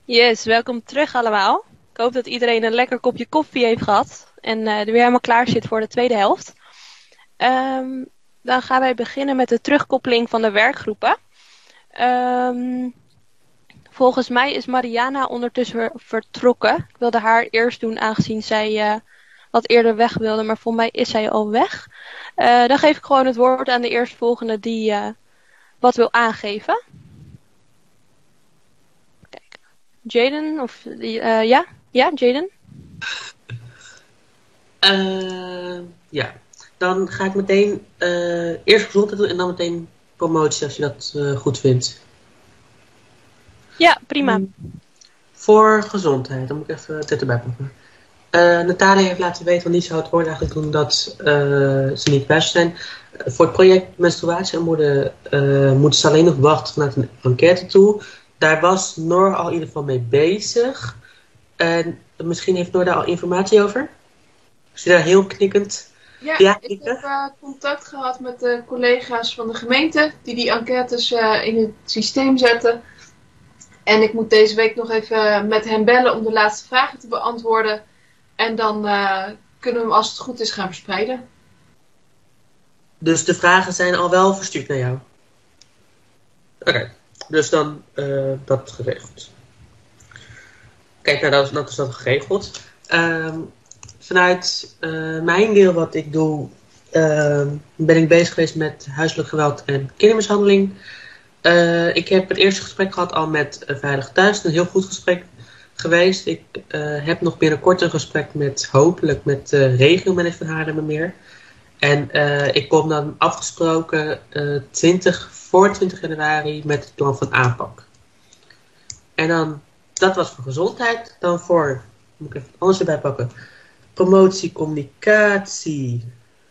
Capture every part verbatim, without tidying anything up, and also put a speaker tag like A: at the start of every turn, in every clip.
A: Yes, welkom terug allemaal. Ik hoop dat iedereen een lekker kopje koffie heeft gehad en uh, er weer helemaal klaar zit voor de tweede helft. Um, dan gaan wij beginnen met de terugkoppeling van de werkgroepen. Um, volgens mij is Mariana ondertussen vertrokken. Ik wilde haar eerst doen aangezien zij uh, wat eerder weg wilde, maar volgens mij is zij al weg. Uh, dan geef ik gewoon het woord aan de eerstvolgende die uh, wat wil aangeven. Jaden, of uh, ja? Ja, Jaden?
B: Uh, ja, dan ga ik meteen uh, eerst gezondheid doen en dan meteen promotie als je dat uh, goed vindt.
A: Ja, prima. Um,
B: voor gezondheid, dan moet ik even dit erbij pakken. Uh, Natalia heeft laten weten, want die zou het woord eigenlijk doen dat uh, ze niet bij zijn. Uh, voor het project menstruatiearmoede uh, moeten ze alleen nog wachten vanuit een enquête toe. Daar was Noor al in ieder geval mee bezig. En misschien heeft Noor daar al informatie over? Is je daar heel knikkend?
C: Ja, ja ik heb uh, contact gehad met de collega's van de gemeente die die enquêtes uh, in het systeem zetten. En ik moet deze week nog even met hen bellen om de laatste vragen te beantwoorden. En dan uh, kunnen we hem als het goed is gaan verspreiden.
B: Dus de vragen zijn al wel verstuurd naar jou? Oké. Okay. Dus dan uh, dat geregeld. Kijk, nou dat is, dat is dan geregeld. Um, vanuit uh, mijn deel wat ik doe, uh, ben ik bezig geweest met huiselijk geweld en kindermishandeling. Uh, ik heb het eerste gesprek gehad al met uh, Veilig Thuis. Een heel goed gesprek geweest. Ik uh, heb nog binnenkort een gesprek met, hopelijk, met de uh, regiomanager van Haarlemmermeer. En uh, ik kom dan afgesproken uh, twintig, voor twintig januari met het plan van aanpak. En dan, dat was voor gezondheid. Dan voor, moet ik even anders erbij pakken. Promotie, communicatie.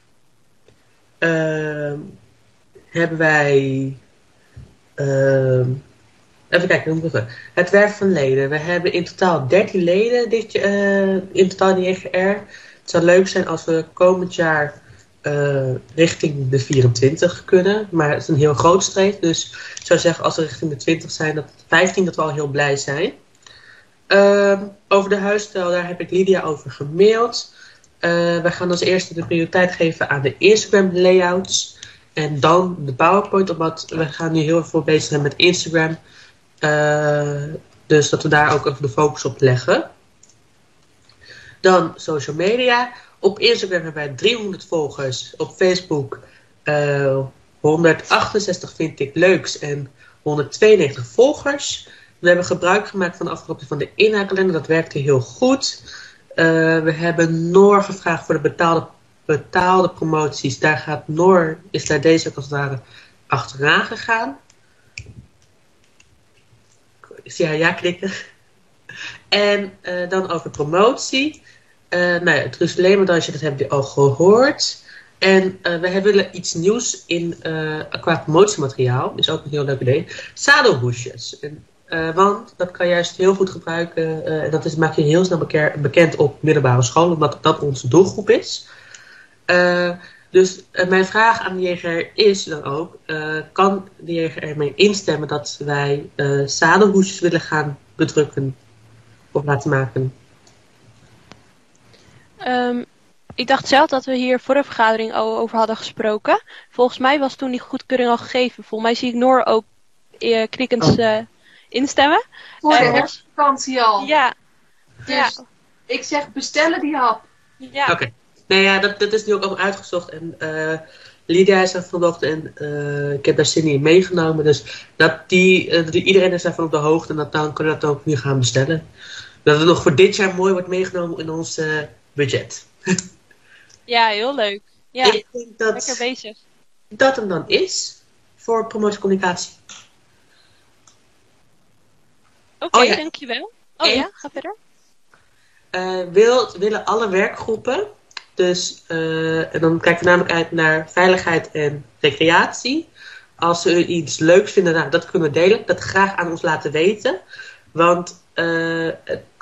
B: Uh, hebben wij... Uh, even kijken, hoe moet ik het werven van leden. We hebben in totaal dertien leden dit, uh, in totaal in de J G R. Het zou leuk zijn als we komend jaar... Uh, richting de vierentwintig kunnen. Maar het is een heel groot streep. Dus ik zou zeggen als we richting de twintig zijn, dat vijftien dat we al heel blij zijn. Uh, over de huisstijl, daar heb ik Lydia over gemaild. Uh, we gaan als eerste de prioriteit geven aan de Instagram layouts. En dan de PowerPoint. Omdat we gaan nu heel veel bezig zijn met Instagram. Uh, dus dat we daar ook even de focus op leggen. Dan social media. Op Instagram hebben wij driehonderd volgers. Op Facebook uh, honderdachtenzestig vind ik leuks en honderdtweeënnegentig volgers. We hebben gebruik gemaakt van de afgelopen van de inhoudkalender. Dat werkte heel goed. Uh, we hebben Noor gevraagd voor de betaalde, betaalde promoties. Daar gaat Noor, is daar deze ook als het ware achteraan gegaan. Ik zie haar ja klikken. En uh, dan over promotie. Uh, nou ja, het Russell-Leemmedaille, dat heb je al gehoord. En uh, we willen iets nieuws in uh, qua promotiemateriaal. Is ook een heel leuk idee. Zadelhoesjes. En, uh, want dat kan juist heel goed gebruiken. Uh, en dat is, maak je heel snel beke- bekend op middelbare school. Omdat dat onze doelgroep is. Uh, dus uh, mijn vraag aan de J G R is dan ook. Uh, kan de J G R mee instemmen dat wij uh, zadelhoesjes willen gaan bedrukken? Of laten maken?
A: Um, ik dacht zelf dat we hier voor de vergadering al over hadden gesproken. Volgens mij was toen die goedkeuring al gegeven. Volgens mij zie ik Noor ook uh, knikkend uh, instemmen.
C: Voor de
A: uh,
C: herfstvakantie al.
A: Ja.
C: Dus
A: ja.
C: ik zeg bestellen die hap.
A: Ja.
B: Oké. Okay. Nou ja, dat, dat is nu ook al uitgezocht. En uh, Lydia is daarvan op de hoogte. En uh, ik heb daar Cindy in meegenomen. Dus dat die, uh, die, iedereen is daarvan op de hoogte. En dat, dan kunnen we dat ook nu gaan bestellen. Dat het nog voor dit jaar mooi wordt meegenomen in ons uh, budget.
A: Ja, heel leuk. Ja,
B: ik denk dat
A: lekker bezig.
B: Dat hem dan is voor promotiecommunicatie.
A: Oké, okay, oh, ja. Dankjewel. Oh en, ja, ga verder.
B: Uh, wil, willen alle werkgroepen, dus uh, en dan kijken we namelijk uit naar veiligheid en recreatie. Als ze iets leuks vinden, nou, dat kunnen we delen. Dat graag aan ons laten weten. Want uh, het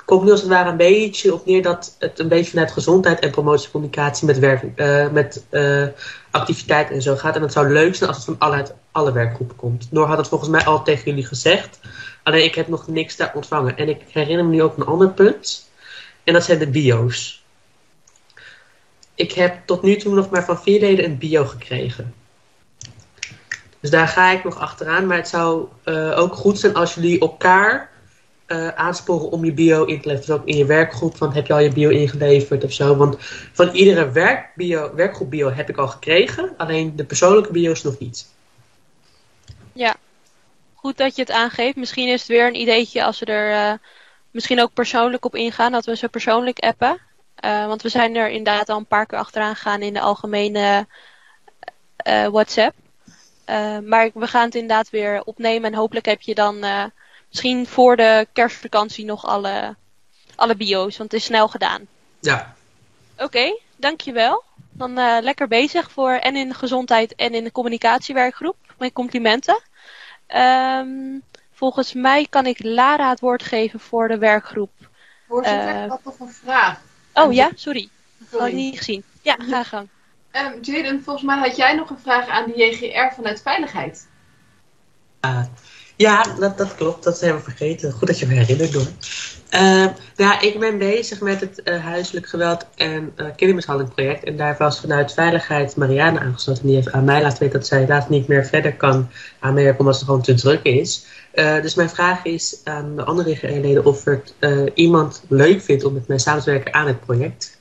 B: komt nu als het ware een beetje op neer dat het een beetje vanuit gezondheid en promotiecommunicatie met, werk, uh, met uh, activiteiten en zo gaat. En het zou leuk zijn als het van alle, uit alle werkgroepen komt. Noor had het volgens mij al tegen jullie gezegd. Alleen ik heb nog niks daar ontvangen. En ik herinner me nu ook een ander punt. En dat zijn de bio's. Ik heb tot nu toe nog maar van vier leden een bio gekregen. Dus daar ga ik nog achteraan. Maar het zou uh, ook goed zijn als jullie elkaar uh, aansporen om je bio in te leveren. Dus ook in je werkgroep. Want heb je al je bio ingeleverd of zo. Want van iedere werkbio, werkgroep bio heb ik al gekregen. Alleen de persoonlijke bio's nog niet.
A: Ja, goed dat je het aangeeft. Misschien is het weer een ideetje als we er uh, misschien ook persoonlijk op ingaan. Dat we ze persoonlijk appen. Uh, want we zijn er inderdaad al een paar keer achteraan gegaan in de algemene uh, WhatsApp. Uh, maar we gaan het inderdaad weer opnemen. En hopelijk heb je dan uh, misschien voor de kerstvakantie nog alle, alle bio's. Want het is snel gedaan.
B: Ja.
A: Oké, okay, dankjewel. Dan uh, lekker bezig voor en in de gezondheid en in de communicatiewerkgroep. Mijn complimenten. Um, volgens mij kan ik Lara het woord geven voor de werkgroep.
C: Voorzitter, uh, ik had nog een vraag.
A: Oh ja, sorry. Dat had ik niet gezien. Ja, ga gang.
C: Um, Jaden, volgens mij had jij nog een vraag aan de J G R vanuit Veiligheid.
B: Uh, ja, dat, dat klopt. Dat zijn we vergeten. Goed dat je me herinnert, Door. Uh, ja, ik ben bezig met het uh, huiselijk geweld en uh, kindermishandelingproject. En daar was vanuit Veiligheid Marianne aangesloten. Die heeft aan mij laten weten dat zij helaas niet meer verder kan aanmerken omdat ze gewoon te druk is. Uh, dus mijn vraag is aan de andere J G R-leden of het uh, iemand leuk vindt om met mij samen te werken aan het project.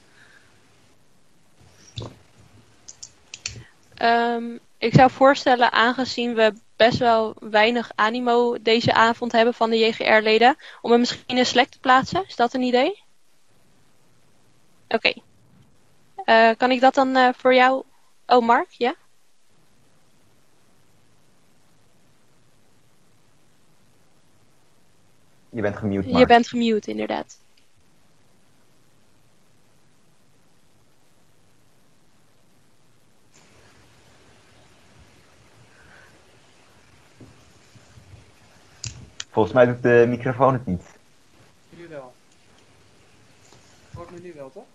A: Um, ik zou voorstellen, aangezien we best wel weinig animo deze avond hebben van de J G R-leden, om hem misschien in Slack te plaatsen. Is dat een idee? Oké. Okay. Uh, kan ik dat dan uh, voor jou... Oh, Mark, ja?
D: Je bent gemute, Mark.
A: Je bent gemute, inderdaad.
D: Volgens mij doet de microfoon het niet.
E: Nu wel. Hoort me nu wel, toch?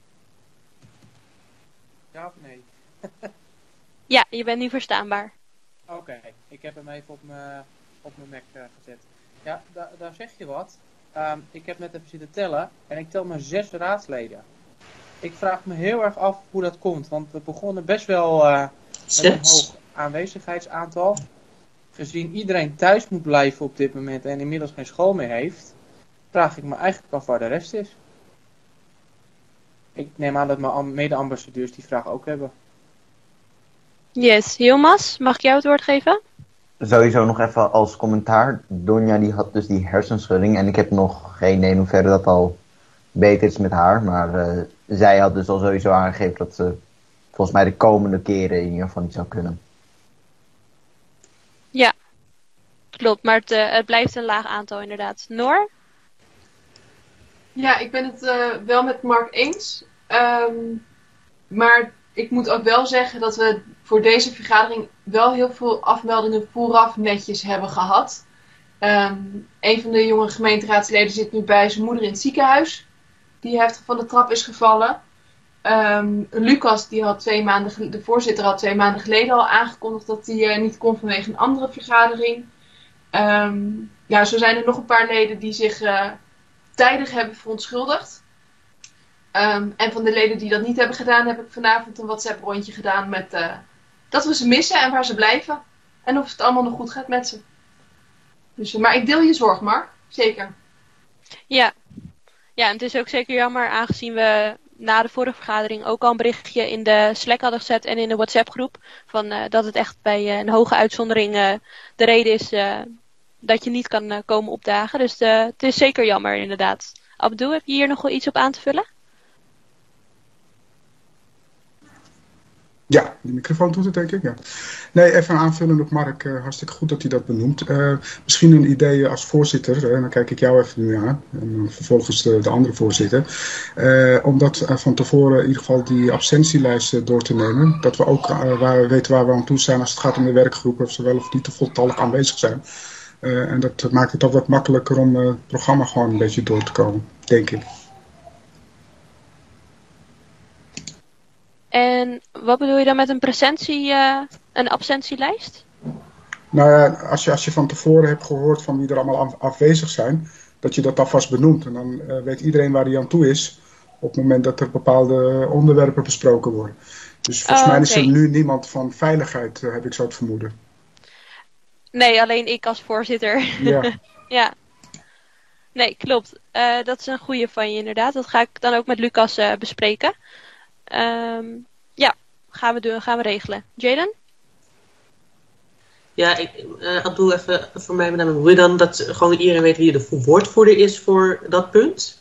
E: Ja of nee?
A: Ja, je bent nu verstaanbaar.
E: Oké, okay. Ik heb hem even op mijn op mijn Mac uh, gezet. Ja, da daar zeg je wat. Um, ik heb net even zitten tellen en ik tel maar zes raadsleden. Ik vraag me heel erg af hoe dat komt, want we begonnen best wel uh, met een hoog aanwezigheidsaantal. Gezien iedereen thuis moet blijven op dit moment en inmiddels geen school meer heeft, vraag ik me eigenlijk af waar de rest is. Ik neem aan dat mijn mede-ambassadeurs die vraag ook hebben.
A: Yes, Hilmas, mag ik jou het woord geven?
D: Sowieso nog even als commentaar. Donja die had dus die hersenschudding en ik heb nog geen idee in hoeverre dat al beter is met haar. Maar uh, zij had dus al sowieso aangegeven dat ze volgens mij de komende keren in ieder geval niet zou kunnen.
A: Ja, klopt. Maar het, uh, het blijft een laag aantal inderdaad. Noor?
C: Ja, ik ben het uh, wel met Mark eens. Um, maar ik moet ook wel zeggen dat we voor deze vergadering wel heel veel afmeldingen vooraf netjes hebben gehad. Um, een van de jonge gemeenteraadsleden zit nu bij zijn moeder in het ziekenhuis. Die heftig van de trap is gevallen. Um, Lucas, die had twee maanden, de voorzitter had twee maanden geleden al aangekondigd dat hij uh, niet kon vanwege een andere vergadering. Um, ja, zo zijn er nog een paar leden die zich uh, tijdig hebben verontschuldigd. Um, en van de leden die dat niet hebben gedaan, heb ik vanavond een WhatsApp-rondje gedaan met uh, dat we ze missen en waar ze blijven. En of het allemaal nog goed gaat met ze. Dus, maar ik deel je zorg, Mark. Zeker.
A: Ja. Ja, en het is ook zeker jammer aangezien we na de vorige vergadering ook al een berichtje in de Slack hadden gezet en in de WhatsApp-groep. Van, uh, dat het echt bij uh, een hoge uitzondering uh, de reden is uh, dat je niet kan uh, komen opdagen. Dus uh, het is zeker jammer inderdaad. Abdul, heb je hier nog wel iets op aan te vullen?
F: Ja, die microfoon doet het denk ik, ja. Nee, even aanvullen op Mark. Uh, hartstikke goed dat hij dat benoemt. Uh, misschien een idee als voorzitter, uh, dan kijk ik jou even nu aan. En dan vervolgens de, de andere voorzitter. Uh, om dat uh, van tevoren in ieder geval die absentielijst uh, door te nemen. Dat we ook uh, waar, weten waar we aan toe zijn als het gaat om de werkgroepen. Of ze wel of niet te voltallig aanwezig zijn. Uh, en dat maakt het ook wat makkelijker om uh, het programma gewoon een beetje door te komen, denk ik.
A: En wat bedoel je dan met een presentie, uh, een absentielijst?
F: Nou ja, als je, als je van tevoren hebt gehoord van wie er allemaal af, afwezig zijn, dat je dat alvast benoemt. En dan uh, weet iedereen waar hij aan toe is op het moment dat er bepaalde onderwerpen besproken worden. Dus volgens oh, mij is er okay. nu niemand van veiligheid, uh, heb ik zo het vermoeden.
A: Nee, alleen ik als voorzitter.
F: Ja.
A: Ja. Nee, klopt. Uh, dat is een goeie van je inderdaad. Dat ga ik dan ook met Lucas uh, bespreken. Um, ja, gaan we doen, gaan we regelen. Jaden?
B: Ja, ik uh, doe even voor mij met name. Wil je dan dat gewoon iedereen weet wie de woordvoerder is voor dat punt?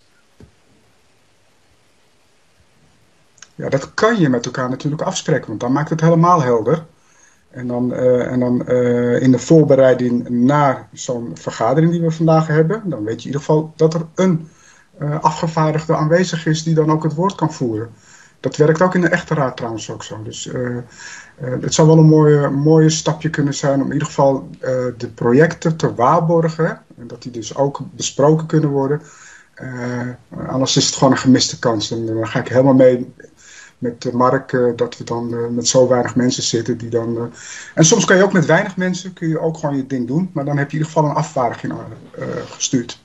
F: Ja, dat kan je met elkaar natuurlijk afspreken, want dan maakt het helemaal helder. En dan, uh, en dan uh, in de voorbereiding naar zo'n vergadering die we vandaag hebben, dan weet je in ieder geval dat er een uh, afgevaardigde aanwezig is die dan ook het woord kan voeren. Dat werkt ook in de echte raad trouwens ook zo. Dus uh, uh, het zou wel een mooie, mooie stapje kunnen zijn om in ieder geval uh, de projecten te waarborgen. En dat die dus ook besproken kunnen worden. Uh, anders is het gewoon een gemiste kans. En dan ga ik helemaal mee met Mark, uh, dat we dan uh, met zo weinig mensen zitten. Die dan, uh, en soms kan je ook met weinig mensen kun je ook gewoon je ding doen. Maar dan heb je in ieder geval een afvaardiging uh, gestuurd.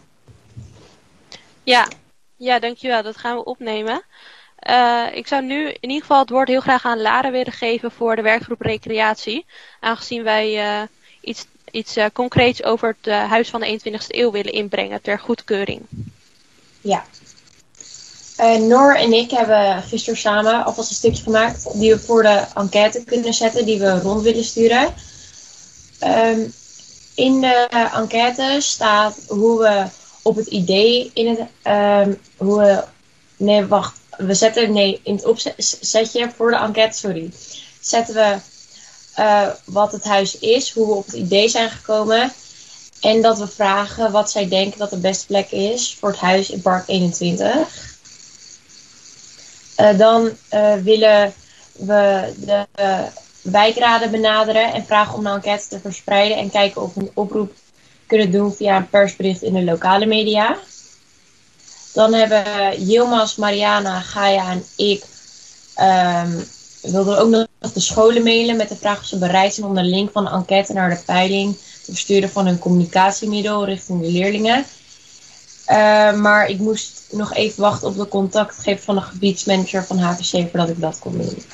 A: Ja. ja, dankjewel. Dat gaan we opnemen. Uh, ik zou nu in ieder geval het woord heel graag aan Lara willen geven voor de werkgroep recreatie. Aangezien wij uh, iets, iets uh, concreets over het uh, Huis van de eenentwintigste eeuw willen inbrengen ter goedkeuring.
G: Ja. Uh, Noor en ik hebben gisteren samen alvast een stukje gemaakt die we voor de enquête kunnen zetten, die we rond willen sturen. Um, in de enquête staat hoe we op het idee in het... Um, hoe we, nee, wacht. We zetten, nee, in het opzetje voor de enquête, sorry, zetten we uh, wat het huis is, hoe we op het idee zijn gekomen. En dat we vragen wat zij denken dat de beste plek is voor het huis in Park eenentwintig. Uh, dan uh, willen we de uh, wijkraden benaderen en vragen om de enquête te verspreiden. En kijken of we een oproep kunnen doen via een persbericht in de lokale media. Dan hebben Yilmaz, Mariana, Gaia en ik um, wilden ook nog de scholen mailen met de vraag of ze bereid zijn om de link van de enquête naar de peiling te versturen van hun communicatiemiddel richting de leerlingen. Uh, maar ik moest nog even wachten op de contactgegevens van de gebiedsmanager van H V C voordat ik dat kon doen.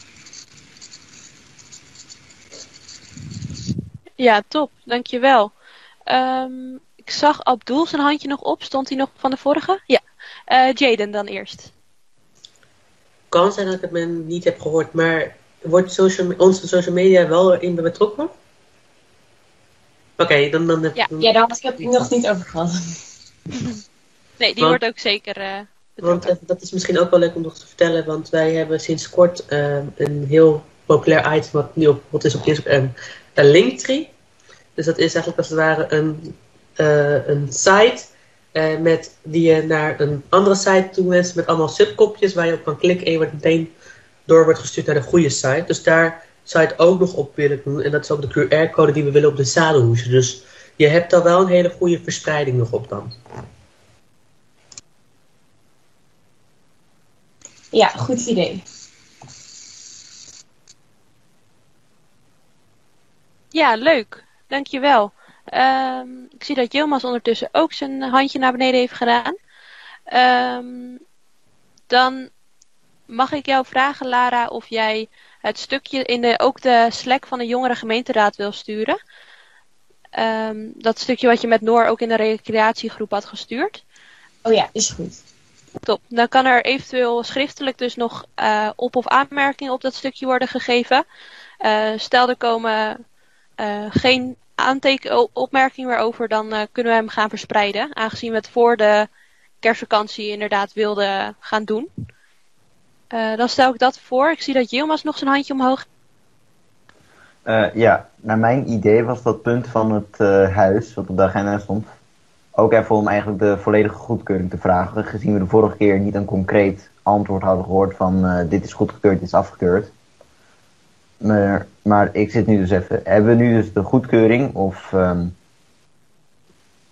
A: Ja, top. Dankjewel. Um, ik zag Abdul zijn handje nog op. Stond hij nog van de vorige? Ja. Uh, Jaden dan eerst.
B: Kan zijn dat ik het niet heb gehoord, maar wordt social, onze social media wel erin betrokken? Oké, okay, dan, dan heb
G: ja, dan... ja, daar had ik het nog niet over gehad.
A: Nee, die want, wordt ook zeker uh, betrokken.
B: Want uh, dat is misschien ook wel leuk om nog te vertellen, want wij hebben sinds kort uh, een heel populair item wat nu op, wat is op Instagram, een Linktree. Dus dat is eigenlijk als het ware een, uh, een site uh, met, die je naar een andere site toe wenst met allemaal subkopjes waar je op kan klikken en je wordt meteen door wordt gestuurd naar de goede site. Dus daar zou je het ook nog op willen doen en dat is ook de Q R-code die we willen op de zadelhoesje. Dus je hebt daar wel een hele goede verspreiding nog op dan.
G: Ja, goed idee.
A: Ja, leuk. Dankjewel. Um, ik zie dat Yilmaz ondertussen ook zijn handje naar beneden heeft gedaan. Um, dan mag ik jou vragen, Lara, of jij het stukje in de, ook de Slack van de jongere gemeenteraad wil sturen. Um, dat stukje wat je met Noor ook in de recreatiegroep had gestuurd.
G: Oh ja, is goed.
A: Top. Dan kan er eventueel schriftelijk dus nog uh, op- of aanmerkingen op dat stukje worden gegeven. Uh, stel er komen uh, geen aanteken- opmerkingen meer over, dan uh, kunnen we hem gaan verspreiden. Aangezien we het voor de kerstvakantie inderdaad wilden gaan doen. Uh, dan stel ik dat voor. Ik zie dat Yilmaz nog zijn handje omhoog.
D: Uh, ja, naar mijn idee was dat punt van het uh, huis, wat op de agenda stond, ook even om eigenlijk de volledige goedkeuring te vragen. Gezien we de vorige keer niet een concreet antwoord hadden gehoord van uh, dit is goedgekeurd, dit is afgekeurd. Maar, maar ik zit nu dus even, hebben we nu dus de goedkeuring of um,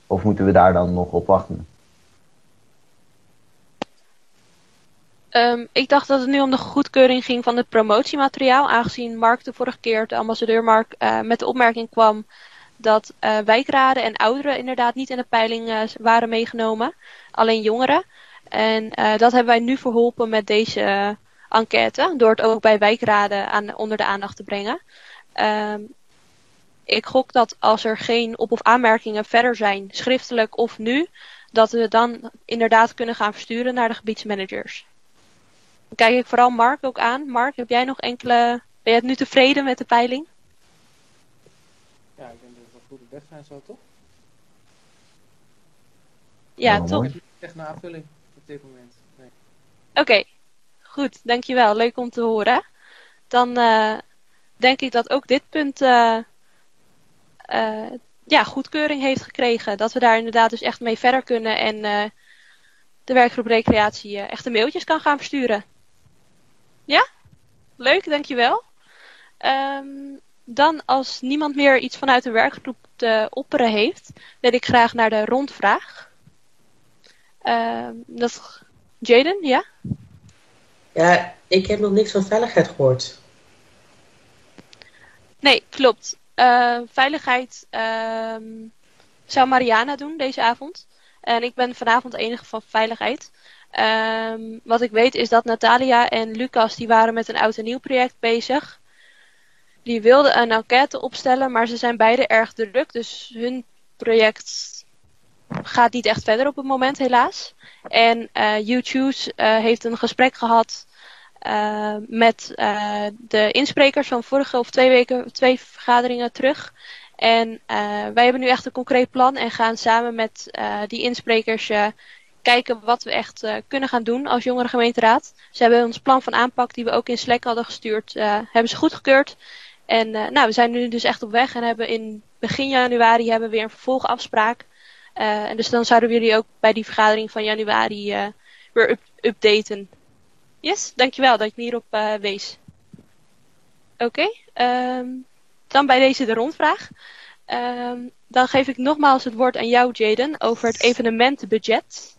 D: Of moeten we daar dan nog op wachten?
A: Um, ik dacht dat het nu om de goedkeuring ging van het promotiemateriaal. Aangezien Mark de vorige keer, de ambassadeur Mark, uh, met de opmerking kwam dat uh, wijkraden en ouderen inderdaad niet in de peiling uh, waren meegenomen. Alleen jongeren. En uh, dat hebben wij nu verholpen met deze uh, enquête. Door het ook bij wijkraden aan, onder de aandacht te brengen. Um, ik gok dat als er geen op- of aanmerkingen verder zijn, schriftelijk of nu, dat we dan inderdaad kunnen gaan versturen naar de gebiedsmanagers. Dan kijk ik vooral Mark ook aan. Mark, heb jij nog enkele... Ben je nu tevreden met de peiling?
E: Ja, ik denk dat we goed op weg zijn zo, toch?
A: Ja,
D: Ja,
A: top.
D: mooi.
E: Ik heb niet echt een aanvulling op dit moment. Nee.
A: Oké, okay. Goed, dankjewel. Leuk om te horen. Dan uh, denk ik dat ook dit punt uh, uh, ja, goedkeuring heeft gekregen. Dat we daar inderdaad dus echt mee verder kunnen en uh, de werkgroep recreatie uh, echt de mailtjes kan gaan versturen. Ja? Leuk, dankjewel. Um, dan als niemand meer iets vanuit de werkgroep te opperen heeft, wil ik graag naar de rondvraag. Uh, dat... Jaden, ja?
B: Ja, ik heb nog niks van veiligheid gehoord.
A: Nee, klopt. Uh, veiligheid uh, zou Mariana doen deze avond. En ik ben vanavond de enige van veiligheid. Um, wat ik weet is dat Natalia en Lucas, die waren met een oud en nieuw project bezig. Die wilden een enquête opstellen, maar ze zijn beide erg druk. Dus hun project gaat niet echt verder op het moment, helaas. En uh, YouChoose uh, heeft een gesprek gehad uh, met uh, de insprekers van vorige of twee weken, twee vergaderingen terug. En uh, wij hebben nu echt een concreet plan en gaan samen met uh, die insprekers uh, kijken wat we echt uh, kunnen gaan doen als jongerengemeenteraad. Ze hebben ons plan van aanpak, die we ook in Slack hadden gestuurd, uh, hebben ze goedgekeurd. En uh, nou, we zijn nu dus echt op weg en hebben in begin januari hebben we weer een vervolgafspraak. Uh, en dus dan zouden we jullie ook bij die vergadering van januari uh, weer up- updaten. Yes, dankjewel dat je me hierop uh, wees. Oké, okay, um, dan bij deze de rondvraag. Um, dan geef ik nogmaals het woord aan jou, Jaden, over het evenementenbudget.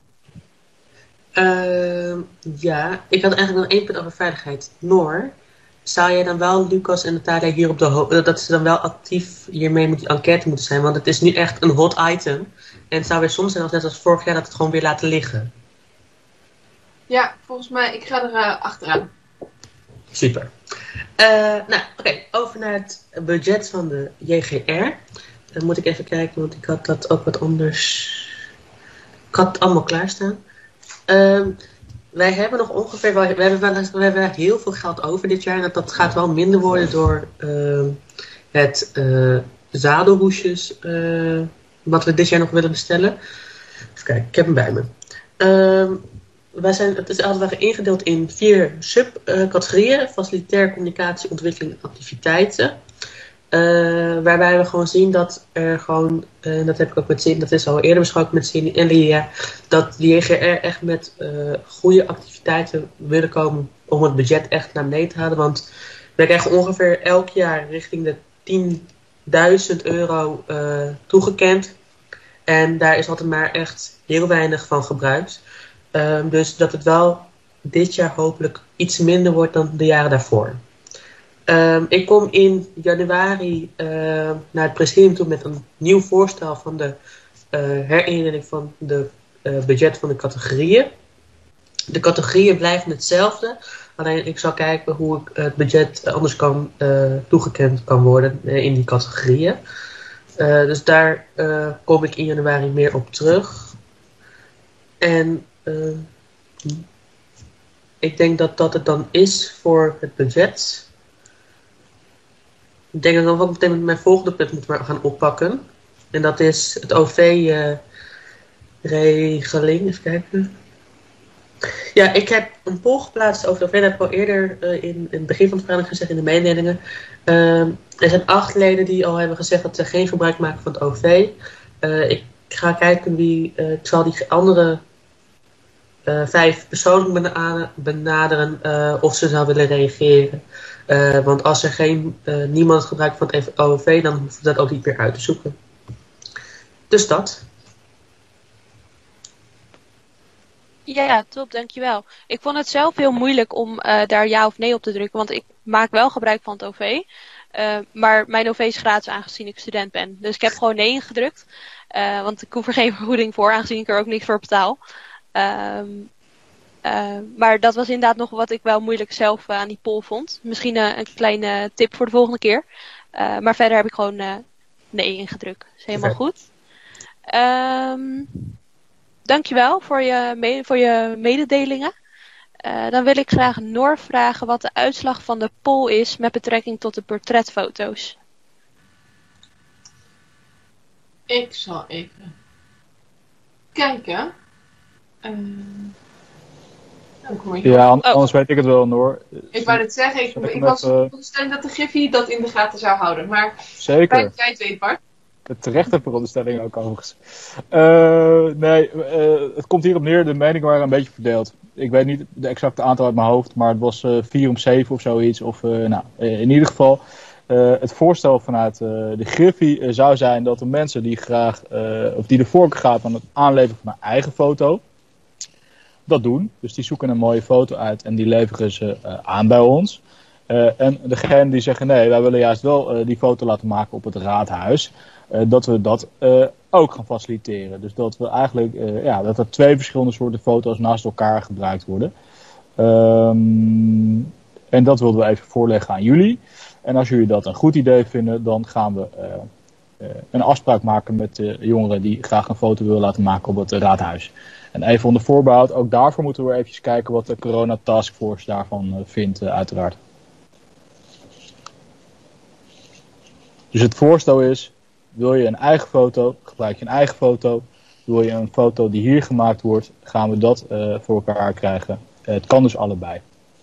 B: Uh, ja, ik had eigenlijk nog één punt over veiligheid. Noor, zou jij dan wel Lucas en Natalia hier op de ho- dat ze dan wel actief hiermee met die enquête moeten zijn? Want het is nu echt een hot item. En het zou weer soms zijn, als net als vorig jaar, dat het gewoon weer laten liggen.
C: Ja, volgens mij, ik ga er uh, achteraan.
B: Super. Uh, nou, oké, okay, over naar het budget van de J G R. Dan moet ik even kijken, want ik had dat ook wat anders. Ik had het allemaal klaarstaan. Uh, wij hebben nog ongeveer, we hebben, wel, we hebben heel veel geld over dit jaar. En dat, dat gaat wel minder worden door uh, het uh, zadelhoesjes uh, wat we dit jaar nog willen bestellen. Even kijken, ik heb hem bij me. Uh, wij zijn, het is altijd ingedeeld in vier subcategorieën. Uh, Facilitair, communicatie, ontwikkeling en activiteiten. Uh, waarbij we gewoon zien dat er gewoon, uh, dat heb ik ook met Cindy, dat is al eerder besproken met Cindy en Lia, dat de J G R echt met uh, goede activiteiten willen komen om het budget echt naar beneden te halen. Want wij krijgen ongeveer elk jaar richting de tienduizend euro uh, toegekend. En daar is altijd maar echt heel weinig van gebruikt. Um, dus dat het wel dit jaar hopelijk iets minder wordt dan de jaren daarvoor. Um, ik kom in januari uh, naar het presidium toe met een nieuw voorstel van de uh, herindeling van de uh, budget van de categorieën. De categorieën blijven hetzelfde, alleen ik zal kijken hoe ik het budget anders kan, uh, toegekend kan worden uh, in die categorieën. Uh, dus daar uh, kom ik in januari meer op terug. En uh, ik denk dat dat het dan is voor het budget. Ik denk dat we ook meteen met mijn volgende punt moeten gaan oppakken. En dat is het O V-regeling. Uh, Even kijken. Ja, ik heb een poll geplaatst over het O V. Dat heb ik al eerder uh, in, in het begin van de vergadering gezegd in de mededelingen. Uh, er zijn acht leden die al hebben gezegd dat ze geen gebruik maken van het O V. Uh, ik ga kijken wie... Uh, ik zal die andere uh, vijf persoonlijk benaderen uh, of ze zou willen reageren. Uh, want als er geen, uh, niemand gebruikt van het O V, dan hoeft dat ook niet meer uit te zoeken. Dus dat.
A: Ja, ja, top, dankjewel. Ik vond het zelf heel moeilijk om uh, daar ja of nee op te drukken, want ik maak wel gebruik van het O V. Uh, maar mijn O V is gratis aangezien ik student ben. Dus ik heb gewoon nee ingedrukt. Uh, want ik hoef er geen vergoeding voor, aangezien ik er ook niks voor betaal. Uh, uh, maar dat was inderdaad nog wat ik wel moeilijk zelf uh, aan die poll vond. Misschien uh, een kleine uh, tip voor de volgende keer. Uh, maar verder heb ik gewoon uh, nee ingedrukt. Dat is helemaal okay. goed. Um, dankjewel voor je, me- voor je mededelingen. Uh, dan wil ik graag Noor vragen wat de uitslag van de poll is met betrekking tot de portretfoto's.
C: Ik zal even kijken. Uh, oh,
H: ja, anders oh. weet ik het wel, Noor.
C: Ik wou het zeggen, ik, ik, ik was van de stelling dat de Griffie dat in de gaten zou houden. Maar
H: zeker.
C: Jij het weet, Bart.
H: De terechte veronderstelling ook overigens. Uh, nee, uh, het komt hierop neer, de meningen waren een beetje verdeeld. Ik weet niet de exacte aantal uit mijn hoofd, maar het was uh, vier om zeven of zoiets. Of, uh, nou, uh, in ieder geval, uh, het voorstel vanuit uh, de Griffie uh, zou zijn dat de mensen die graag, uh, of die de voorkeur gaat aan het aanleveren van een eigen foto, dat doen. Dus die zoeken een mooie foto uit en die leveren ze uh, aan bij ons. Uh, en degenen die zeggen nee, wij willen juist wel uh, die foto laten maken op het raadhuis. Uh, dat we dat uh, ook gaan faciliteren. Dus dat we eigenlijk uh, ja, dat er twee verschillende soorten foto's naast elkaar gebruikt worden. Um, en dat wilden we even voorleggen aan jullie. En als jullie dat een goed idee vinden, dan gaan we uh, uh, een afspraak maken met de jongeren die graag een foto willen laten maken op het uh, raadhuis. En even onder voorbehoud, ook daarvoor moeten we even kijken wat de Corona Taskforce daarvan uh, vindt, uh, uiteraard. Dus het voorstel is, wil je een eigen foto, gebruik je een eigen foto. Wil je een foto die hier gemaakt wordt, gaan we dat uh, voor elkaar krijgen. Uh, het kan dus allebei.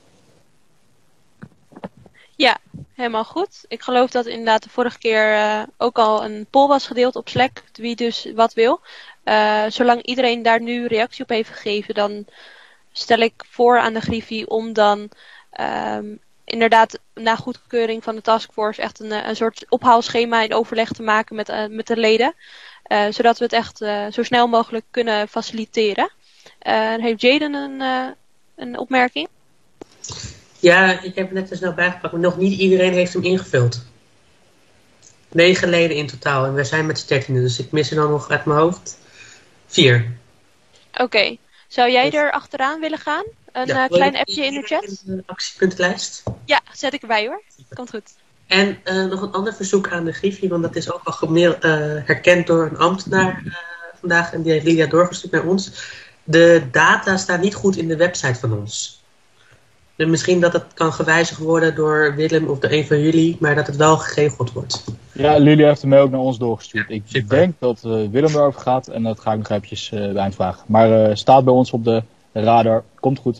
A: Ja, helemaal goed. Ik geloof dat inderdaad de vorige keer uh, ook al een poll was gedeeld op Slack, wie dus wat wil. Uh, zolang iedereen daar nu reactie op heeft gegeven, dan stel ik voor aan de Griffie om dan um, inderdaad na goedkeuring van de taskforce echt een, een soort ophaalschema in overleg te maken met, uh, met de leden. Uh, zodat we het echt uh, zo snel mogelijk kunnen faciliteren. Uh, heeft Jaden een, uh, een opmerking?
B: Ja, ik heb het net er snel bijgepakt, maar nog niet iedereen heeft hem ingevuld. Negen leden in totaal en we zijn met z'n dertienen, dus ik mis er dan nog uit mijn hoofd vier.
A: Oké, okay. Zou jij er achteraan willen gaan? Een ja, uh, klein appje in de chat?
B: Een actiepuntlijst?
A: Ja, zet ik erbij hoor. Komt goed.
B: En uh, nog een ander verzoek aan de Griffie, want dat is ook al gemeel, uh, herkend door een ambtenaar uh, vandaag en die heeft Lydia doorgestuurd naar ons. De data staan niet goed in de website van ons. Dus misschien dat het kan gewijzigd worden door Willem of door een van jullie, maar dat het wel geregeld wordt.
H: Ja, Lydia heeft hem ook naar ons doorgestuurd. Ik Super. denk dat uh, Willem erover gaat en dat ga ik nog eventjes uh, bij hem vragen. Maar uh, staat bij ons op de radar. Komt goed.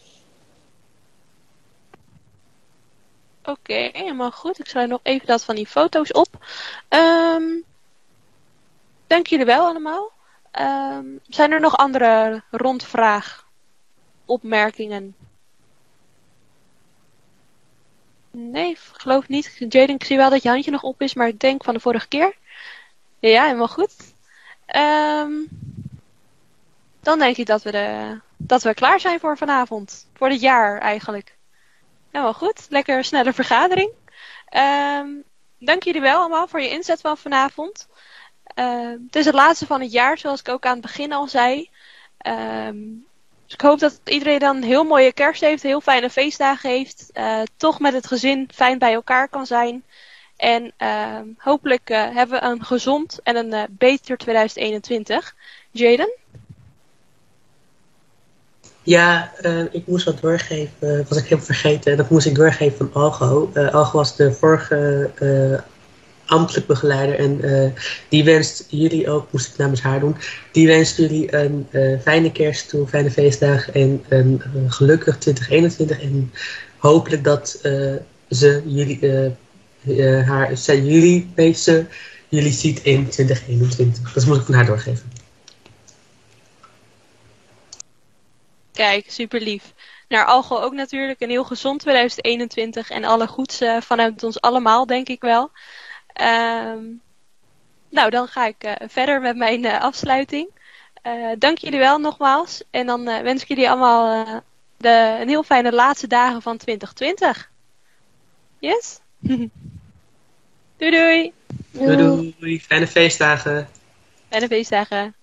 A: Oké, okay, helemaal goed. Ik schrijf nog even dat van die foto's op. Um, dank jullie wel allemaal. Um, zijn er nog andere rondvraag, opmerkingen? Nee, ik geloof niet. Jaden, ik zie wel dat je handje nog op is, maar ik denk van de vorige keer. Ja, ja, helemaal goed. Um, dan denk ik dat we, de, dat we klaar zijn voor vanavond. Voor dit jaar eigenlijk. Helemaal goed. Lekker snelle vergadering. Um, dank jullie wel allemaal voor je inzet van vanavond. Uh, het is het laatste van het jaar, zoals ik ook aan het begin al zei. Um, Dus ik hoop dat iedereen dan een heel mooie kerst heeft, heel fijne feestdagen heeft. Uh, toch met het gezin fijn bij elkaar kan zijn. En uh, hopelijk uh, hebben we een gezond en een uh, beter twintig eenentwintig. Jaden?
B: Ja, uh, ik moest wat doorgeven. Uh, was ik helemaal vergeten. Dat moest ik doorgeven van Algo. Uh, Algo was de vorige uh, ambtelijk begeleider. En uh, die wenst jullie ook, moest ik namens haar doen. Die wenst jullie een uh, fijne kerst toe, fijne feestdag en een uh, gelukkig twintig eenentwintig. En hopelijk dat uh, ze jullie, uh, uh, haar, ze, jullie, nee, ze jullie ziet in twintig eenentwintig. Dat moet ik van haar doorgeven.
A: Kijk, super lief. Naar Algo ook natuurlijk een heel gezond twintig eenentwintig en alle goeds uh, vanuit ons allemaal, denk ik wel. Um, nou, dan ga ik uh, verder met mijn uh, afsluiting. Uh, dank jullie wel nogmaals. En dan uh, wens ik jullie allemaal uh, de, een heel fijne laatste dagen van twintig twintig. Yes? doei doei.
B: Doei doei. Fijne feestdagen.
A: Fijne feestdagen.